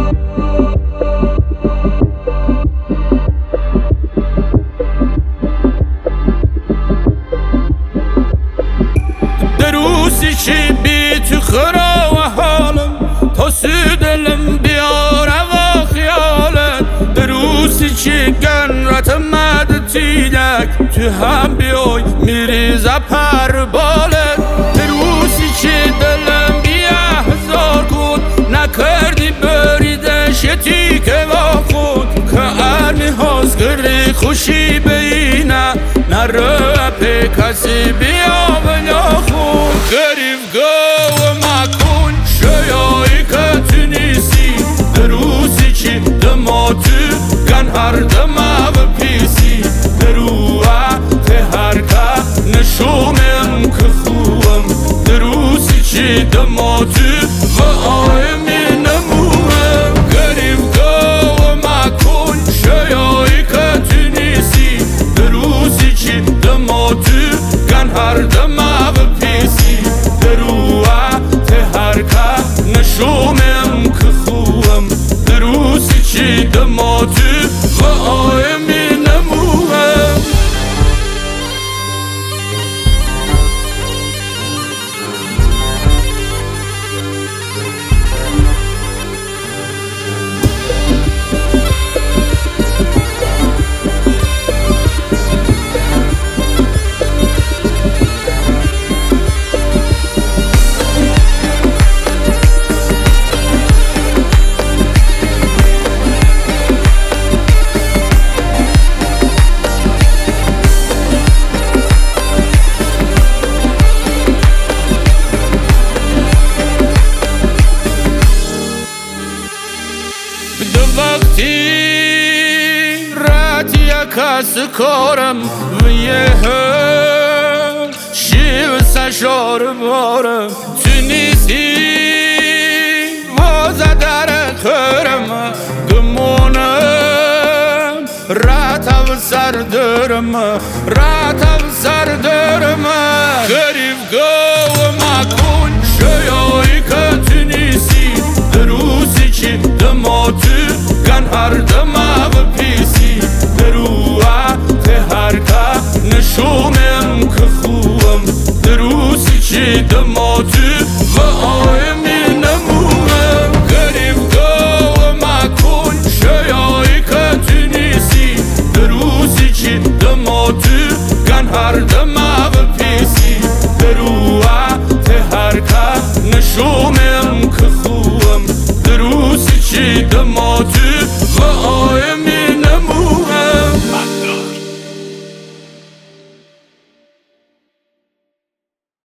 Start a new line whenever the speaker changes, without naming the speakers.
دروسی چی بی تو خرا و حالم تا سودلم بیاره و خیالت دروسی چی گنرت مد تیدک تو هم بیای میریزه پر بالت دروسی چی دلم بیه هزار کن نکردی بریدش یتی که با خود که ارمی هاست گری خوشی بینه نره پی کسی بیا بیا خود گریف گو مکن شیایی که تو نیستی دروسی چی دما تو گن هر دمه و پیسی دروه ته هر که نشومم که خوبم دروسی چی دما تو و آیمی نموهم گریف گو مکن شیایی که تو نیستی دروسی چی دما تو گن هر دمه و پیسی دروه ته هر که نشومم که خوبم دروسی چی دما تو و آیمی نموهم وقتی رات یکاس کارم و یه شیو سشار بارم تو نیستی وازه در خرم گمونم راتم سر درم غریب